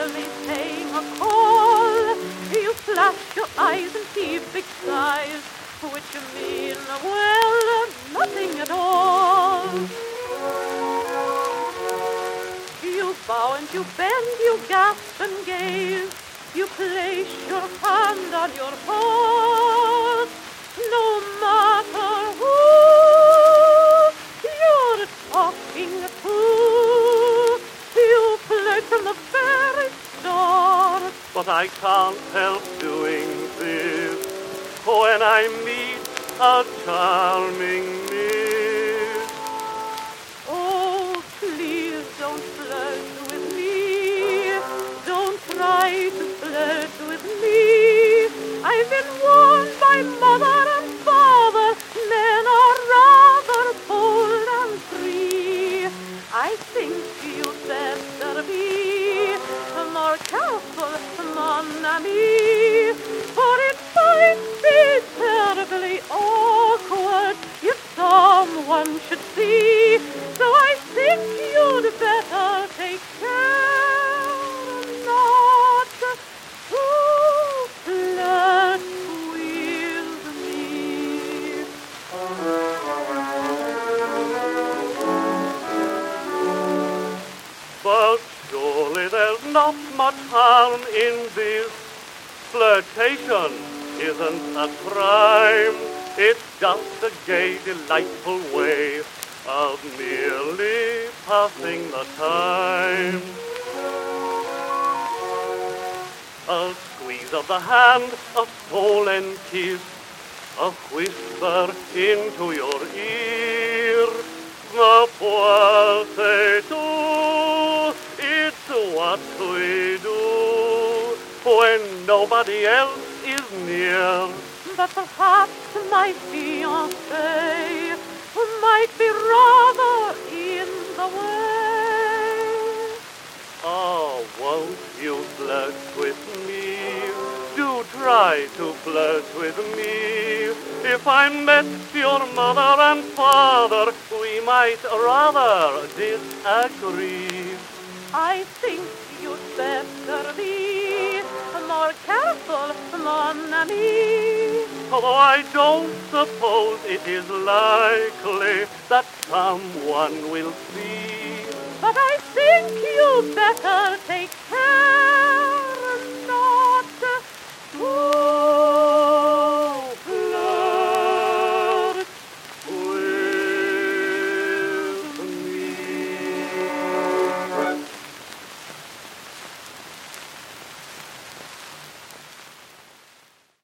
merely paying a call. You flash your eyes and heave big sighs, which mean, well, nothing at all. You bow and you bend, you gasp and gaze. You place your hand on your pulse. No matter who you're talking to, you play from the very start. But I can't help doing this when I meet a charming miss. Oh, please don't flirt with me. Don't try to flirt with me. I've been warned by mother and father. Men are rather bold and free. I think you'd better be more careful, mon ami, for it might be terribly awkward if someone should see. So I think you'd better take care not to flirt with me. But surely there's not much harm in this. Flirtation isn't a crime. It's just a gay, delightful way of merely passing the time. A squeeze of the hand, a stolen kiss, a whisper into your ear. The poil c'est tout, it's what we do when nobody else is near. But perhaps my fiancé might be rather in the way. Oh, won't you flirt with me? Do try to flirt with me. If I met your mother and father, we might rather disagree. I think you'd better be more careful, mon ami. Although I don't suppose it is likely that someone will see. But I think you'd better take care